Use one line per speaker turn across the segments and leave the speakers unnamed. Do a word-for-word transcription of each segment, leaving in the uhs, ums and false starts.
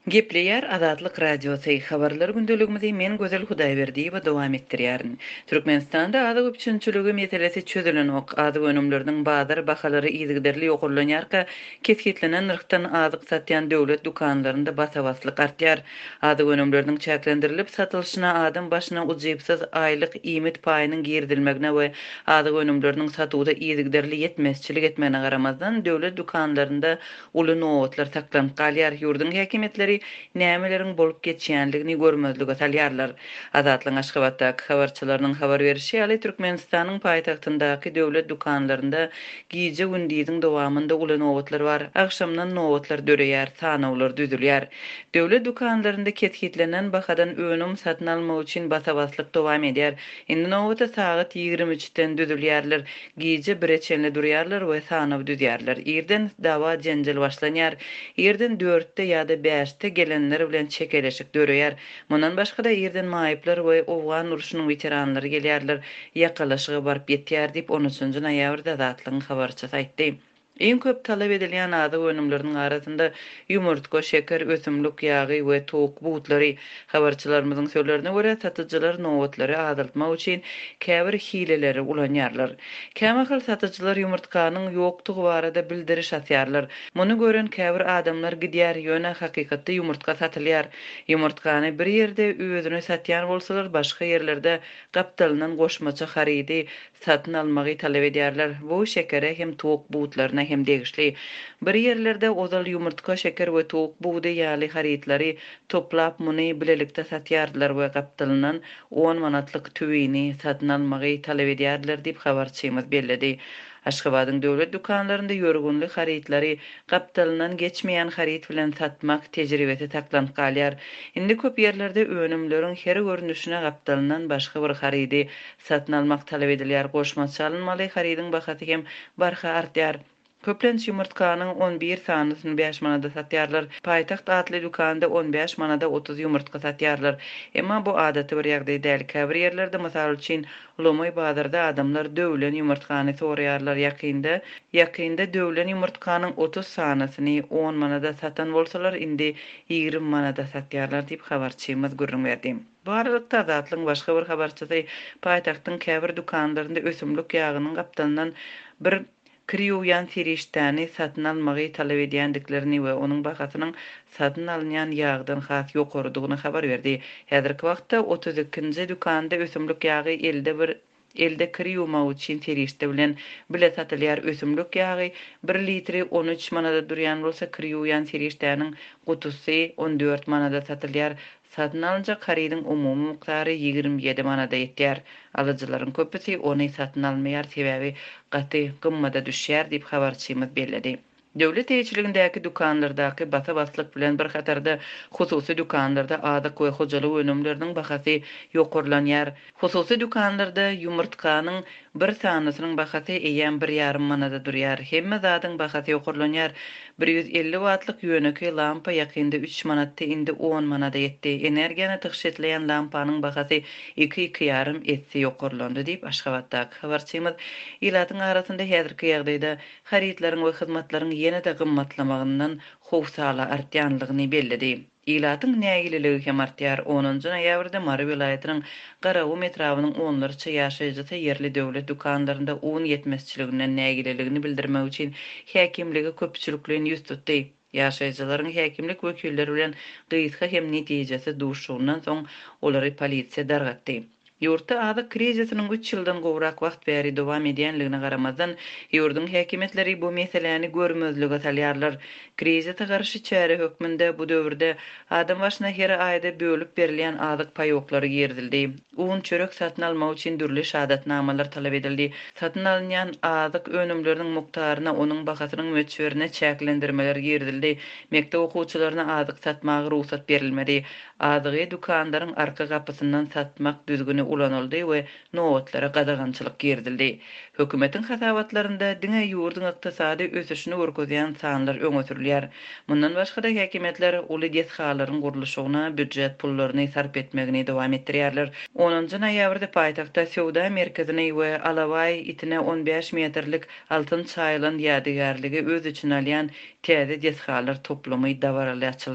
Gepleýär Azatlyk Radiosu habarlar gündeligimizi men Gözel Hudaýberdi we dowam etdirýärin. Türkmenistanda ady üçinçiligi meselesi çözülen ok ady önümleriniň bazar bahalary ýygyderli ýokurlanýarka kesgitlenen nyrkdan azyk satýan döwlet dukanlarynda basabaslyk artýar. Ady önümleriniň çäklendirilip satylşyna adam başyna ujypsyz aýlyk iýmit paýynyň girdilmegine we ady önümleriniň satuwda ýygyderli ýetmezçilik etmegine garamazdan döwlet dukanlarynda uly nowatlar saklanyp galýar. Ýurdun häkimetleri nämeleriň bolup geçýänligini görmezlige salýarlar. Azatlyň Aşgabatdaky habarçylarynyň habar berişi ýaly Türkmenistanyň paýtagtyndaky döwlet dukanlarynda giýje gündiziň dowamında uly nowatlar bar. Agşamdan nowatlar döreýär, sanawlar düzülýär. Döwlet dukanlarynda ketgitlenen bahadan önüm satyn almak üçin basabaslyk dowam edýär. Indi nowata sagat ýigirmi üçden düzülýärler. Giýje bireçenli durýarlar we sanaw düzýärler. Ýerden dawa jenjel başlanýar. Ýerden dörtde ýa-da beşde gelenler bilen çekeleşik döreýär. Mundan başga da ýerden maýyplar we Owgan uruşunyň veteranlary gelýärler. Ýakalaşygy baryp ýetýär diýip on üçünji noýabrda Azatlyň habarçysy aýtdy. Iň köp talap edilen ady önümleriniň arasynda ýumurtka, şeker, ösümlik ýagy we tok butlary. Habarçylarymyzyň sözlerine görä satyjylar nowatlary azaltmak üçin käbir hileleri ulanýarlar. Käme hal satyjylar ýumurtkanyň ýokdugy barada bildiriş atýarlar. Muny gören käbir adamlar gidýär ýöne hakykatda ýumurtka satylýar. Ýumurtkany bir ýerde özüne satýan bolsalar, başga ýerlerde gapdalynan goşmaça harydy satyn almagy talap edýärler. Bu şekere hem tok butlaryna hem degişli. Bir ýerlerde ozal ýumurtka, şeker we tok buğdy ýaly harytlary toplap muny bilelikde satýardylar we gapdalynan on manatlyk tüwini satyn almagy talap edýärler diýip habarçymyz bellidi. Aşgabatyň döwlet dukanlarynda ýörgünlik harytlary gapdalynan geçmeýän haryt bilen satmak tejribesi taklanyp galýar. Indi köp ýerlerde önümleriň her görnüşine gapdalynan başga bir harydy satyn almak talap edilýär. Goşmaça alınmaly harydyň bahasy hem barha artýar. Köplenç ýumurtkanyň on bir sanysyny beş manada satýarlar. Paýtaxt atly dukanda on beş manada otuz ýumurtka satýarlar. Emma bu adaty bir ýagdaý däl. Käbir ýerlerde mysal üçin Lomoy bazarda adamlar döwlen ýumurtkany soraýarlar. Ýakynda, ýakynda döwlen ýumurtkanyň otuz sanysyny on manada satan bolsalar, indi ýigirmi manada satýarlar diýip habarçymyz gürrüň berdi. Barlykda Azatlyň başga bir habarçysy paýtagtyň käbir dukanlarynda ösümlik ýagynyň gapdalynan bir Kriýuyan seriştäni satyn almagy talap edýändiklerini we onuň bahasynyň satyn alynýan ýagdan has ýokurdygyny habar berdi. Häzirki wagtda otuz ikinji dukanda ösümlik ýagy elde bir elde kriýuma üçin serişde bilen bile satylýar. Ösümlik ýagy bir litri on üç manada durýan bolsa, kriýuyan seriştäniň gutusy on dört manada satylýar. Satyn alınjak harydyň umumy miqdary ýigirmi ýedi manada ýetýär. Alyjylaryň köpüsi ony satyn almaýar, sebäbi gaty gymmada düşýär diýip habarçymyz bellidi. Döwlet eýçiligindäki dukanlardaky basabaslyk bilen bir hatarda hususy dukanlarda adyk we hojalyk önümleriniň bahasy ýokurlanýar. Hususy dukanlarda ýumurtkanyň bir sanysynyň bahasy eýen bir ýarym manada durýar. Hemme zadyň bahasy ýokurlanýar. bir yüz elli wattlyk ýöneki lampa ýakynda üç manatda indi on manada ýetdi. Energiýany tyşetleýän lampanyň bahasy iki iki ýarym etsi ýokurlandy diýip Aşgabatdaky habarçymyz ýylatyň arasynda häzirki ýagdaýda harytlaryň we hyzmatlaryň ýene-de gymmatlamagyndan howsala artýanlygyny bellidi. Ýylatyň nägililigi hem artýar. onunji noýabrda Mary vilayatynyň Garaw metrawynyň onlarça ýaşaýjysy ýerli döwlet dukanlarynda un ýetmezçiliginden nägililigini bildirmek üçin häkimligi köpçüliklen ýüz tutdy. Ýaşaýjylaryň häkimlik wekilleri bilen gysga hem netijesi duşugundan soň olary polisiýa dargatdy. Ýurtda azyk krizisiniň üç ýyldan gowrak wagt bäri dowam edýänligine garamazdan, ýurdun häkimetleri bu meseleni görmezlige salýarlar. Krizise garşy çäre hökmünde bu döwürde adam başyna her aýda bölüp berilýän azyk paýoklary girdildi. Un çörek satyn almak üçin dürli şahatnamalar talap edildi. Satyn alynýan azyk önümleriniň mukdaryna, onuň bahasynyň möçberine çäklendirmeler girdildi. Mekdep okuwçylaryna azyk satmagy ruhsat berilmedi. Azygy dukanlaryň arka gapysyndan satmak düzgüni ulanyldy we nowatlara gadagançylyk girdildi. Hökümetiň hasawatlarynda diňe ýurdun ykdysady ösüşini görkezýän sanlar öňe sürilýär. Mundan başga da häkimetler uly deshalaryň gurulşygyna büdjet pullaryny sarp etmegini dowam etdirýärler. onunji noýabrda paýtagtda Sowda merkezine we Alaway itine on beş metrlik altyn çaýlan ýadygarlygy öz içine alýan täze deshalar toplamy dawarly açyldy.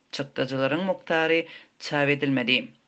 Çykdyjylaryň muktary çap edilmedi.